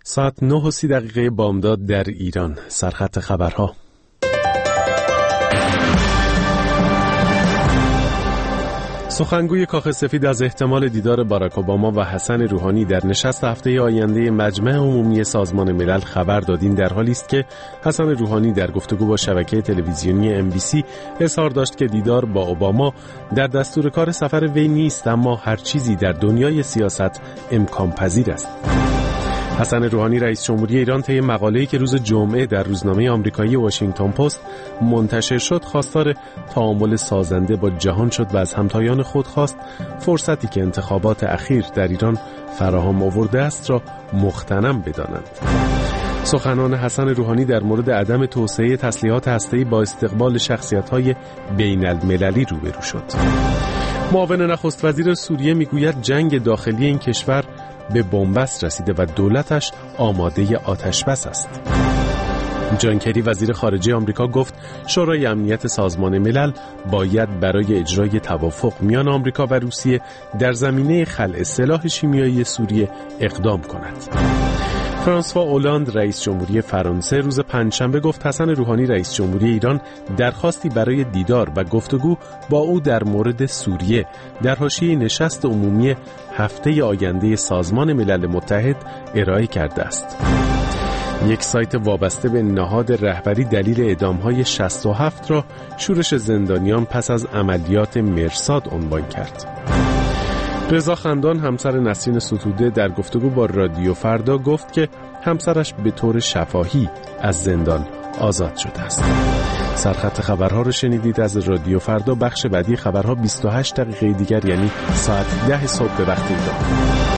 ساعت 9:30 بامداد در ایران. سرخط خبرها. سخنگوی کاخ سفید از احتمال دیدار باراک اوباما و حسن روحانی در نشست هفته آینده مجمع عمومی سازمان ملل خبر داد. این در حالی است که حسن روحانی در گفتگو با شبکه تلویزیونی MBC اظهار داشت که دیدار با اوباما در دستور کار سفر وی نیست، اما هر چیزی در دنیای سیاست امکان پذیر است. حسن روحانی رئیس جمهوری ایران طی مقاله‌ای که روز جمعه در روزنامه آمریکایی واشنگتن پست منتشر شد خواستار تعامل سازنده با جهان شد و از همتایان خود خواست فرصتی که انتخابات اخیر در ایران فراهم آورده است را مغتنم بدانند. سخنان حسن روحانی در مورد عدم توسعه تسلیحات هسته‌ای با استقبال شخصیت‌های بین‌المللی روبرو شد. معاون نخست وزیر سوریه میگوید جنگ داخلی این کشور به بنبست رسیده و دولتش آماده آتش‌بس است. جان کری وزیر خارجه آمریکا گفت شورای امنیت سازمان ملل باید برای اجرای توافق میان آمریکا و روسیه در زمینه خلع سلاح شیمیایی سوریه اقدام کند. فرانسوا اولاند رئیس جمهوری فرانسه روز پنجشنبه گفت حسن روحانی رئیس جمهوری ایران درخواستی برای دیدار و گفتگو با او در مورد سوریه در حاشیه نشست عمومی هفته آینده سازمان ملل متحد ارائه کرده است. یک سایت وابسته به نهاد رهبری دلیل اعدام‌های 67 را شورش زندانیان پس از عملیات مرصاد عنوان کرد. رضا خندان همسر نسرین ستوده در گفتگو با رادیو فردا گفت که همسرش به طور شفاهی از زندان آزاد شده است. سرخط خبرها رو شنیدید از رادیو فردا. بخش بعدی خبرها 28 دقیقه دیگر یعنی ساعت 10 صبح به وقت ایران.